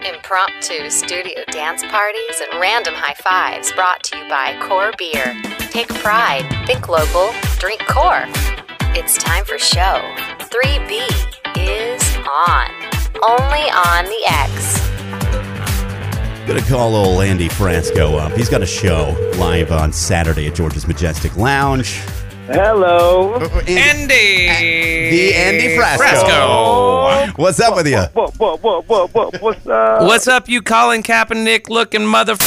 Impromptu studio dance parties and random high fives brought to you by Core Beer. Take pride, think local, drink Core. It's time for show. 3B is on. Only on the X. Gonna call old Andy Frasco up. He's got a show live on Saturday at George's Majestic Lounge. Hello. Andy! The Andy Frasco. What's up with you? What's up? What's up, you Colin Kaepernick looking mother?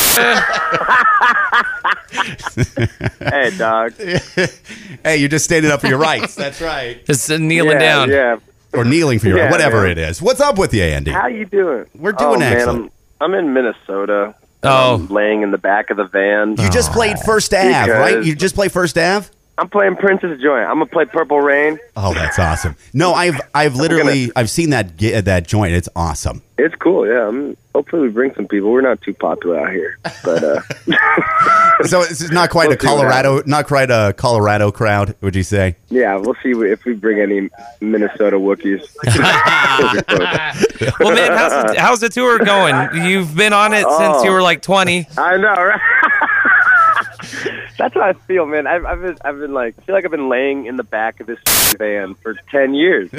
Hey, dog. Hey, you're just standing up for your rights. That's right. Just kneeling down. Yeah. Or kneeling for your Yeah, whatever man. it is. What's up with you, Andy? How you doing? We're doing excellent. Man, I'm in Minnesota. Oh. I'm laying in the back of the van. You just played First Ave, Because- right? You just play First Ave? I'm playing Prince's Joint. I'm gonna play Purple Rain. Oh, that's awesome. No, I've literally I've seen that joint. It's awesome. It's cool. Yeah. Hopefully we bring some people. We're not too popular out here, but So it's not quite We'll see what Colorado crowd, would you say? yeah, we'll see if we bring any Minnesota Wookiees. Well, man, how's the tour going? You've been on it since you were like 20. I know, right? That's how I feel, man. I've been like, I feel like I've been laying in the back of this van for 10 years.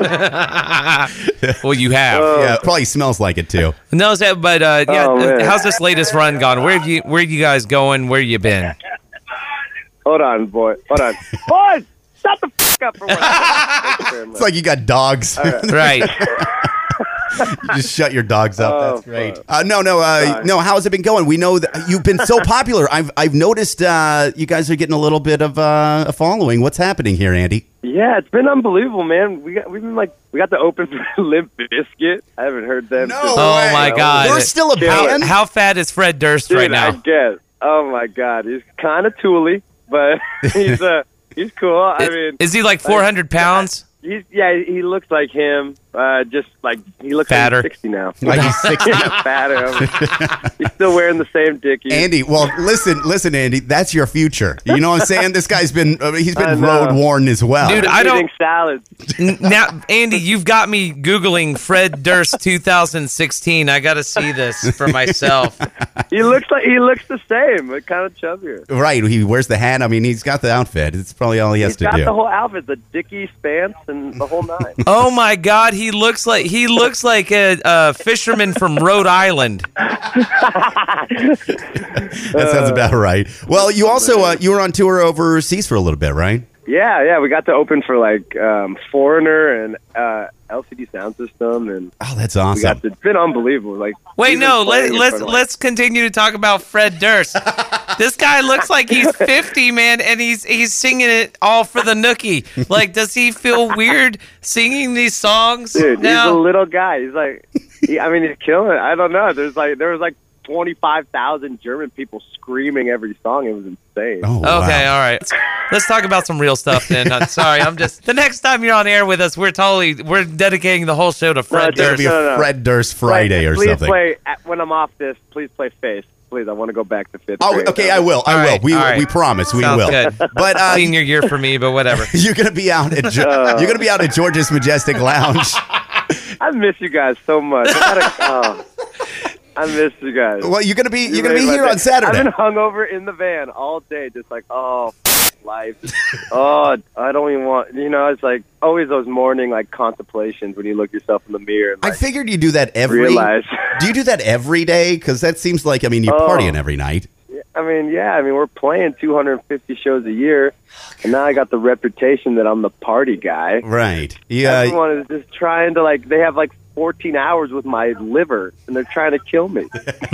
Well, you have. Yeah, it probably smells like it too. No, but yeah. Oh, man. How's this latest run gone? Where you guys going? Where you been? Hold on, boy. Hold on. Boys, shut the f*** up for once. Thank you very much. It's like you got dogs. Right. Just shut your dogs up. Oh, That's great. No. How has it been going? We know that you've been so popular. I've noticed you guys are getting a little bit of a following. What's happening here, Andy? Yeah, it's been unbelievable, man. We got to open for Limp Bizkit. I haven't heard them. No since- Oh way. my God. They're still a band. How fat is Fred Durst Dude, right now? I guess. Oh my God, he's kind of tooly, but he's cool. I mean, Is he like 400 pounds? He looks like him. Just like he looks Fatter. like he's 60 now. Like he's 60. Fatter. He's still wearing the same dickies. Andy, well, listen, Andy, that's your future. You know what I'm saying? This guy's been he's I been know. road worn as well. Dude, I'm I don't- eating salads. Now, Andy, you've got me Googling Fred Durst 2016. I got to see this for myself. He looks the same, but kind of chubbier. Right, he wears the hat. I mean, he's got the outfit. It's probably all he has He's to got do. the whole outfit, the dickie stance and the whole nine. Oh my God, he looks like a fisherman from Rhode Island. That sounds about right. Well, you also you were on tour overseas for a little bit, right? Yeah, we got to open for like Foreigner and LCD Sound System, and Oh, that's we got awesome. to, it's been unbelievable. Like, Wait, we've been no, playing in front of, like- let's continue to talk about Fred Durst. This guy looks like he's 50, man, and he's singing it all for the nookie. Like, does he feel weird singing these songs Dude, he's a now? little guy. He's like, he's killing it. I don't know. There was like 25,000 German people screaming every song. It was insane. Oh, Okay, wow. all right. Let's talk about some real stuff then. I'm sorry. The next time you're on air with us, we're dedicating the whole show to Fred No, It'll Durst. be a No. Fred Durst Friday or please something. play when I'm off this. Please play Face. Please, I want to go back to fifth Oh, grade. okay, I will. All right, We all right. we promise we Sounds will. good. But Senior year for me, but whatever. you're gonna be out at you're gonna be out at George's Majestic Lounge. I miss you guys so much. I miss you guys. Well, you're gonna be You here made my on day. Saturday. I've been hungover in the van all day, just like, life. I don't even want. It's like always those morning like contemplations when you look yourself in the mirror. And, I like, figured you do that every. realize. Do you do that every day? Because that seems like you're partying every night. I mean, we're playing 250 shows a year, and now I got the reputation that I'm the party guy. Right. Yeah. Everyone is just trying to they have 14 hours with my liver, and they're trying to kill me.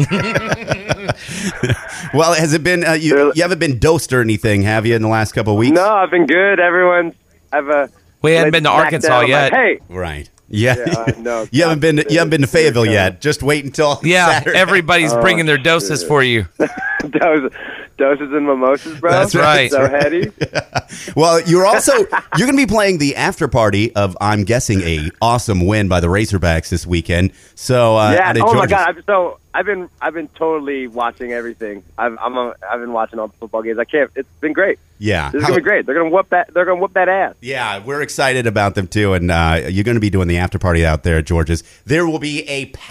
Well, has it been? You haven't been dosed or anything, have you, in the last couple of weeks? No, I've been good. We hadn't been to Arkansas yet. Hey, Right. Yeah. no, you haven't been. You haven't been to Fayetteville yet. Just wait until. Yeah, Saturday. everybody's bringing their doses for you. doses and mimosas, bro. That's right. So heady. Well, you're going to be playing the after party of, I'm guessing, a awesome win by the Razorbacks this weekend. So Yeah. out at Oh my George's- God. I've been totally watching everything. I've been watching all the football games. I can't. It's been great. Yeah. This is gonna be great. They're gonna whoop that ass. Yeah, we're excited about them too, and you're going to be doing the after party out there at George's. There will be a packed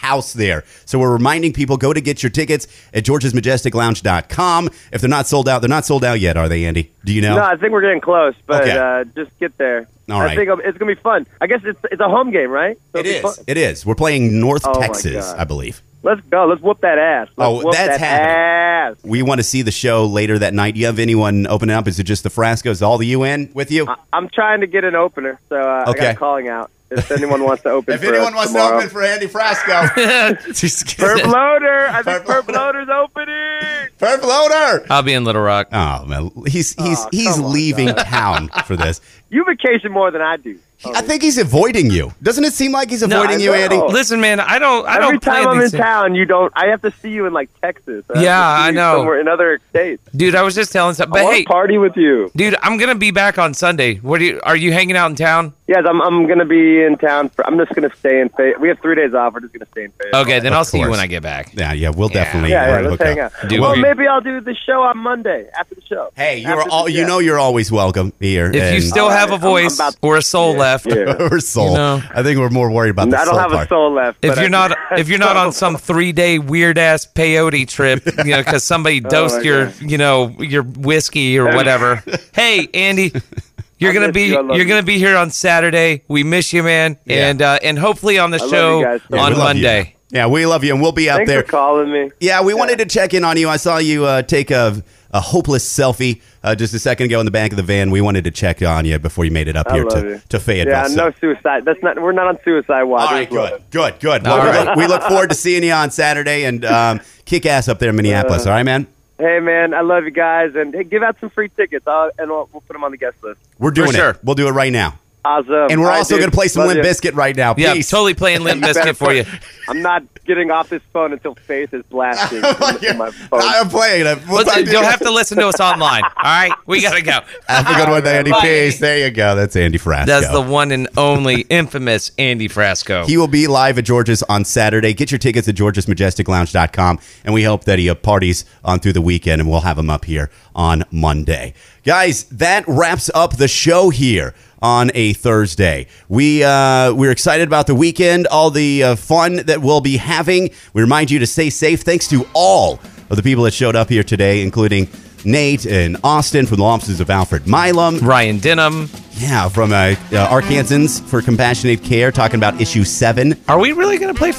house there. So we're reminding people, go to get your tickets at georgesmajesticlounge.com. If they're not sold out, they're not sold out yet, are they, Andy? Do you know? No, I think we're getting close, but Okay. just get there. All right. I think it's going to be fun. I guess it's a home game, right? So It it'll be is. fun. It is. We're playing North Oh, my Texas, God. I believe. Let's go. Let's whoop that ass. Let's whoop that's that happening. ass. We want to see the show later that night. Do you have anyone opening up? Is it just the Frascos? All the UN with you? I'm trying to get an opener, so I Okay. got calling out. If anyone wants to open If for anyone us wants tomorrow. to open for Andy Frasco, Perp Loader. I think Perp Perp Loader's opening. Perp Loader. I'll be in Little Rock. Oh man, he's come on, leaving town for this. You vacation more than I do. I think he's avoiding you. Doesn't it seem like he's avoiding you, I Andy? know. Listen, man, I don't Every time plan I'm in these things. town, you don't. I have to see you in like Texas. I have to Yeah, see I you know. Somewhere in other states. Dude, I was just telling something. I But want hey, to party with you. dude, I'm gonna be back on Sunday. Are you hanging out in town? Yes, I'm going to be in town. I'm just going to stay in Fayetteville. We have 3 days off. We're just going to stay in Fayetteville. Okay, then Of I'll see you course. when I get back. Yeah, we'll Yeah. definitely. Yeah, hook let's hang up. out. Dude, Well, we- maybe I'll do the show on Monday after the show. Hey, you're After all. the- You yeah. know, you're always welcome here. If you still All have a right, I'm voice about- or a soul left, Yeah. or soul, You know. I think we're more worried about the I don't soul have part. a soul left. if but you're I- not on some 3-day weird ass peyote trip, because somebody dosed my your God. your whiskey or whatever. Hey, Andy. You're I gonna miss be you. I love you're you. gonna be here on Saturday. We miss you, man, Yeah. and hopefully on the love show you guys so Yeah, on we love you. Monday. Yeah, we love you, and we'll be out Thanks there. for calling me. Yeah, we wanted to check in on you. I saw you take a hopeless selfie just a second ago in the back of the van. We wanted to check on you before you made it up I here love you. to Fayetteville. Yeah, so- no suicide. We're not on suicide watch. All right, good. Well, All right. we look forward to seeing you on Saturday and kick ass up there in Minneapolis. All right, man? Hey, man, I love you guys. And hey, give out some free tickets, and we'll put them on the guest list. We're doing sure. it. We'll do it right now. Awesome. And we're All right, also dude. going to play some Love Limp you. Bizkit right now. Yeah, Peace. totally playing Limp Bizkit for you. I'm not getting off this phone until Faith is blasting in my phone. I'm playing it. We'll talk to You'll you. have to listen to us online. All right, we gotta go. Have a good one, Andy. Bye. Peace. There you go. That's Andy Frasco. That's the one and only infamous Andy Frasco. He will be live at George's on Saturday. Get your tickets at georgesmajesticlounge.com, and we hope that he parties on through the weekend, and we'll have him up here on Monday. Guys, that wraps up the show here on a Thursday. We're excited about the weekend, all the fun that we'll be having. We remind you to stay safe. Thanks to all of the people that showed up here today, including Nate and Austin from the offices of Alfred Milam. Ryan Denham. Yeah, from Arkansans for Compassionate Care, talking about issue 7. Are we really gonna play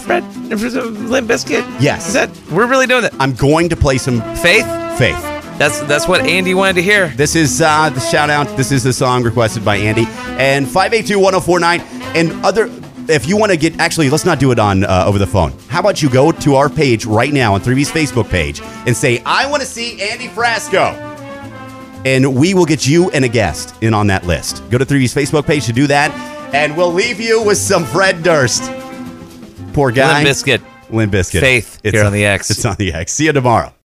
Limp Bizkit? Yes. We're really doing that? I'm going to play some Faith? Faith. That's what Andy wanted to hear. This is the shout out. This is the song requested by Andy. And 582-1049 and other. If you want to get, actually, let's not do it on over the phone. How about you go to our page right now on 3B's Facebook page and say, I want to see Andy Frasco. And we will get you and a guest in on that list. Go to 3B's Facebook page to do that. And we'll leave you with some Fred Durst. Poor guy. Limp Bizkit. Limp Bizkit. Faith here on the X. It's on the X. See you tomorrow.